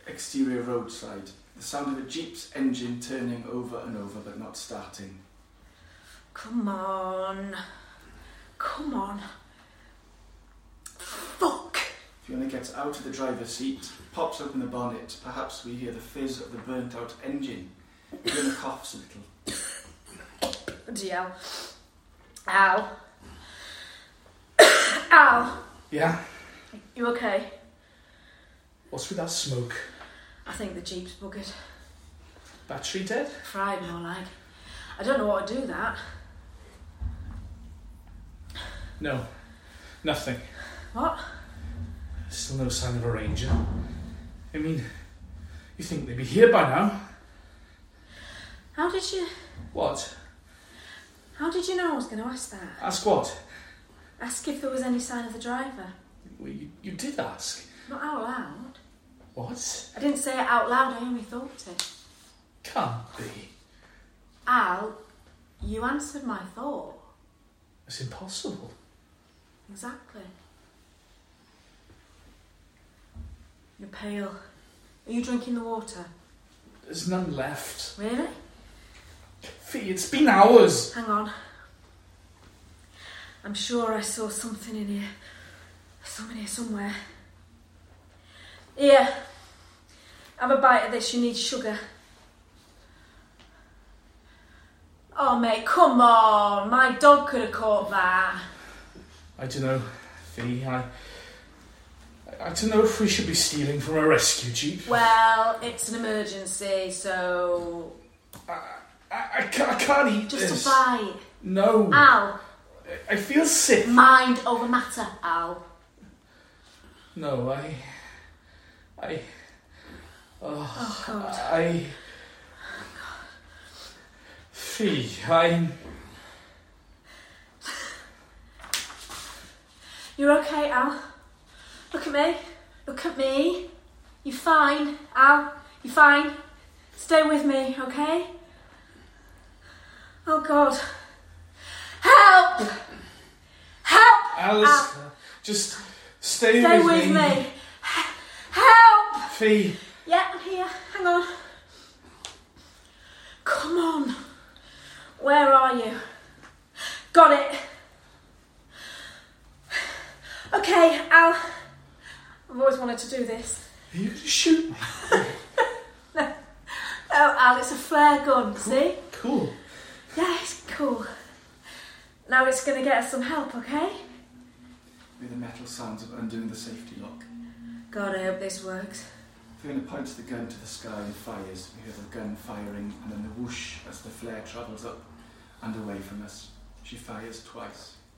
Exterior roadside. The sound of a jeep's engine turning over and over but not starting. Come on. Come on. Fuck! Fiona gets out of the driver's seat, pops open the bonnet. Perhaps we hear the fizz of the burnt out engine. Fiona coughs a little. Bloody hell. Ow. Ow. Yeah? You okay? What's with that smoke? I think the jeep's buggered. Battery dead? Fried more like. I don't know what to do that. No. Nothing. What? Still no sign of a ranger. I mean, you think they'd be here by now? How did you... What? How did you know I was going to ask that? Ask what? Ask if there was any sign of the driver. Well, you did ask. Not out loud. What? I didn't say it out loud, I only thought it. Can't be. Al, you answered my thought. It's impossible. Exactly. You're pale. Are you drinking the water? There's none left. Really? Fee, it's been hours. Hang on. I'm sure I saw something in here. Something here somewhere. Here. Have a bite of this. You need sugar. Oh, mate, come on. My dog could have caught that. I don't know, Fee. I don't know if we should be stealing from a rescue jeep. Well, it's an emergency, so... I can't eat this. Just a bite. No. Al. I feel sick. Mind over matter, Al. No, Oh, God. Fee, You're okay, Al? Look at me. Look at me. You're fine, Al. You're fine. Stay with me, okay? Oh, God. Help! Help! Alice, Al. just stay Stay with with me. me. Help! Fee. Yeah, I'm here. Hang on. Come on. Where are you? Got it. Okay, Al. I've always wanted to do this. Are you going to shoot me? No, Al, it's a flare gun, see? Cool. Yeah, it's cool. Now it's going to get us some help, okay? With the metal sounds of undoing the safety lock. God, I hope this works. Fiona points the gun to the sky and fires. We hear the gun firing and then the whoosh as the flare travels up and away from us. She fires twice.